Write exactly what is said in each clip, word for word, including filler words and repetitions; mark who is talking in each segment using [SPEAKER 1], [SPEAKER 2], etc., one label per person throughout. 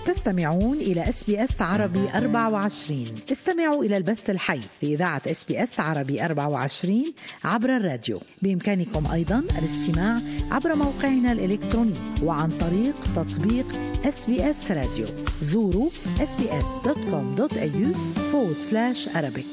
[SPEAKER 1] تستمعون إلى إس بي إس عربي أربعة وعشرين. استمعوا إلى البث الحي لإذاعة إس بي إس عربي أربعة وعشرين عبر الراديو. بإمكانكم أيضاً الاستماع عبر موقعنا الإلكتروني وعن طريق تطبيق إس بي إس راديو. زوروا إس بي إس دوت كوم دوت إيه يو فورورد سلاش أرابيك.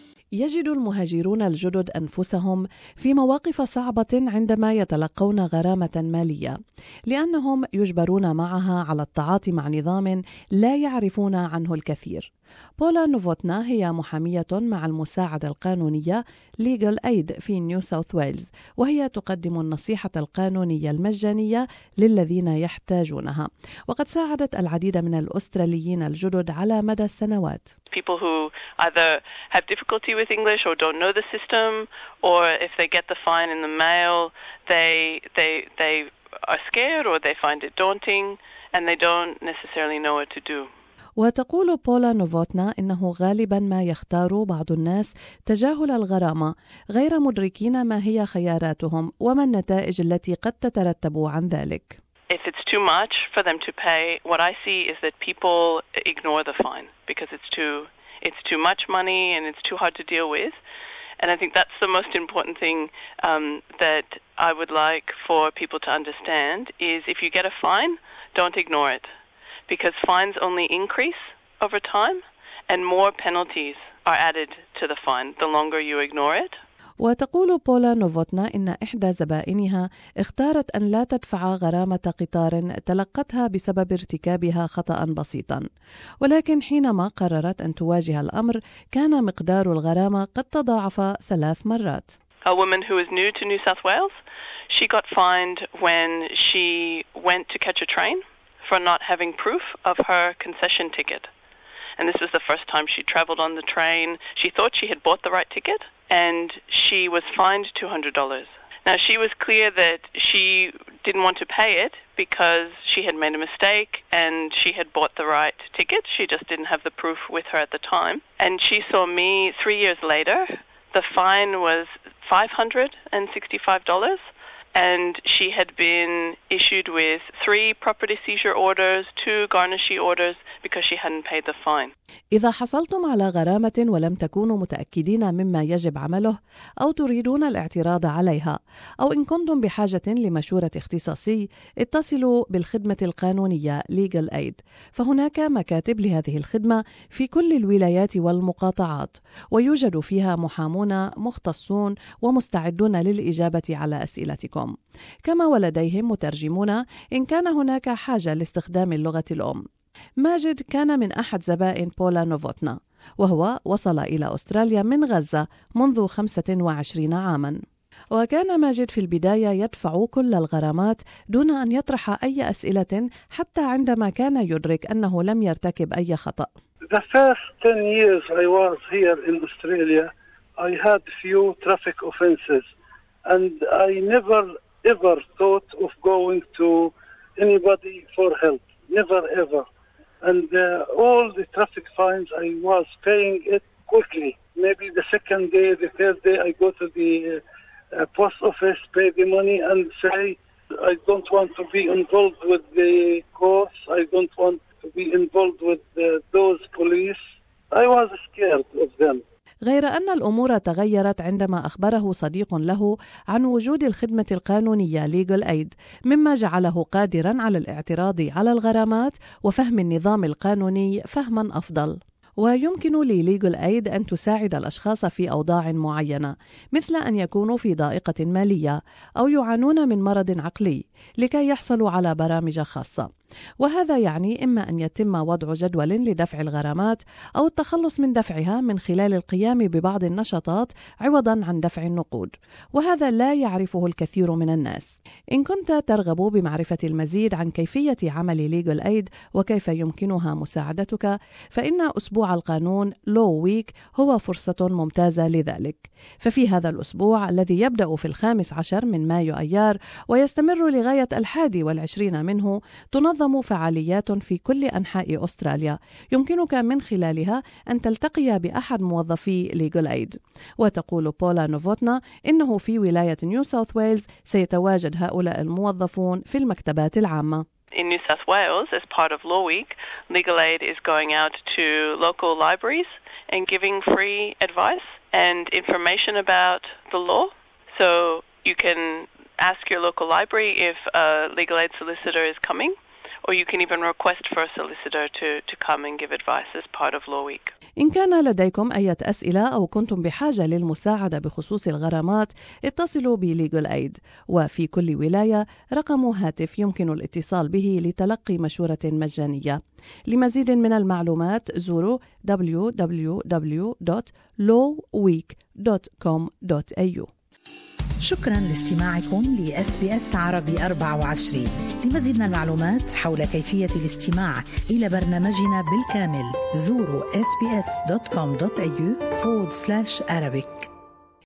[SPEAKER 2] يجد المهاجرون الجدد أنفسهم في مواقف صعبة عندما يتلقون غرامة مالية، لأنهم يجبرون معها على التعاطي مع نظام لا يعرفون عنه الكثير. بولا نوفوتنا هي محامية مع المساعدة القانونية Legal Aid في نيو ساوث ويلز، وهي تقدم النصيحة القانونية المجانية للذين يحتاجونها، وقد ساعدت العديد من الأستراليين الجدد على مدى السنوات.
[SPEAKER 3] People who either have difficulty with English or don't know the system, or if they get the fine in the mail, they they they are scared or they find it daunting and they don't necessarily know what to do.
[SPEAKER 2] وتقول بولا نوفوتنا إنه غالباً ما يختار بعض الناس تجاهل الغرامة غير مدركين ما هي خياراتهم وما النتائج التي قد تترتب عن ذلك.
[SPEAKER 3] If it's too much for them to pay, what I see is that people ignore the fine because it's too it's too much money and it's too hard to deal with. And I think that's the most important thing um, that I would like for people to understand is if you get a fine, don't ignore it. Because fines only increase over time and more penalties are added to the fine the longer you ignore it.
[SPEAKER 2] وتقول بولا نوفوتنا إن إحدى زبائنها اختارت أن لا تدفع غرامة قطار تلقتها بسبب ارتكابها خطأ بسيطا، ولكن حينما قررت أن تواجه الأمر كان مقدار الغرامة قد تضاعف ثلاث مرات.
[SPEAKER 3] A woman who is new to New South Wales, she got fined when she went to catch a train for not having proof of her concession ticket. And this was the first time she traveled on the train. She thought she had bought the right ticket and she was fined two hundred dollars. Now she was clear that she didn't want to pay it because she had made a mistake and she had bought the right ticket. She just didn't have the proof with her at the time. And she saw me three years later. The fine was five hundred sixty-five dollars. And she had been issued with three property seizure orders, two garnishee orders, because she hadn't paid the fine.
[SPEAKER 2] إذا حصلتم على غرامة ولم تكونوا متأكدين مما يجب عمله أو تريدون الاعتراض عليها، أو إن كنتم بحاجة لمشورة اختصاصي، اتصلوا بالخدمة القانونية Legal Aid، فهناك مكاتب لهذه الخدمة في كل الولايات والمقاطعات، ويوجد فيها محامون مختصون ومستعدون للإجابة على أسئلتكم، كما ولديهم مترجمون إن كان هناك حاجة لاستخدام اللغة الأم. ماجد كان من أحد زبائن بولا نوفوتنا، وهو وصل إلى أستراليا من غزة منذ خمسة وعشرين عاماً. وكان ماجد في البداية يدفع كل الغرامات دون أن يطرح أي أسئلة حتى عندما كان يدرك أنه لم يرتكب أي خطأ.
[SPEAKER 4] The first ten years I was here in Australia, I had few traffic offenses and I never ever thought of going to anybody for help. Never ever. And uh, all the traffic fines, I was paying it quickly. Maybe the second day, the third day, I go to the uh, post office, pay the money and say, I don't want to be involved with the courts. I don't want to be involved with uh, those police. I was scared of them.
[SPEAKER 2] غير أن الأمور تغيرت عندما أخبره صديق له عن وجود الخدمة القانونية Legal Aid، مما جعله قادراً على الاعتراض على الغرامات وفهم النظام القانوني فهماً أفضل. ويمكن لليجل أيد أن تساعد الأشخاص في أوضاع معينة، مثل أن يكونوا في ضائقة مالية أو يعانون من مرض عقلي، لكي يحصلوا على برامج خاصة. وهذا يعني إما أن يتم وضع جدول لدفع الغرامات أو التخلص من دفعها من خلال القيام ببعض النشاطات عوضاً عن دفع النقود، وهذا لا يعرفه الكثير من الناس. إن كنت ترغب بمعرفة المزيد عن كيفية عمل ليجل أيد وكيف يمكنها مساعدتك، فإن أسبوع القانون لو ويك هو فرصة ممتازة لذلك. ففي هذا الأسبوع الذي يبدأ في الخامس عشر من مايو أيار ويستمر لغاية الحادي والعشرين منه، تنظم فعاليات في كل أنحاء أستراليا يمكنك من خلالها أن تلتقي بأحد موظفي ليجل أيد. وتقول بولا نوفوتنا إنه في ولاية نيو ساوث ويلز سيتواجد هؤلاء الموظفون في المكتبات العامة.
[SPEAKER 3] In New South Wales, as part of Law Week, Legal Aid is going out to local libraries and giving free advice and information about the law. So you can ask your local library if a legal aid solicitor is coming, or you can even request for a solicitor to, to come and give advice as part of Law Week.
[SPEAKER 2] إن كان لديكم أي أسئلة أو كنتم بحاجة للمساعدة بخصوص الغرامات اتصلوا بليجل ايد، وفي كل ولاية رقم هاتف يمكن الاتصال به لتلقي مشورة مجانية. لمزيد من المعلومات زوروا دبليو دبليو دبليو دوت لو ويك دوت كوم دوت إيه يو.
[SPEAKER 1] شكرا لاستماعكم ل إس بي إس عربي أربعة وعشرين. لمزيد من المعلومات حول كيفية الاستماع إلى برنامجنا بالكامل زوروا إس بي إس دوت كوم دوت إيه يو forward slash Arabic.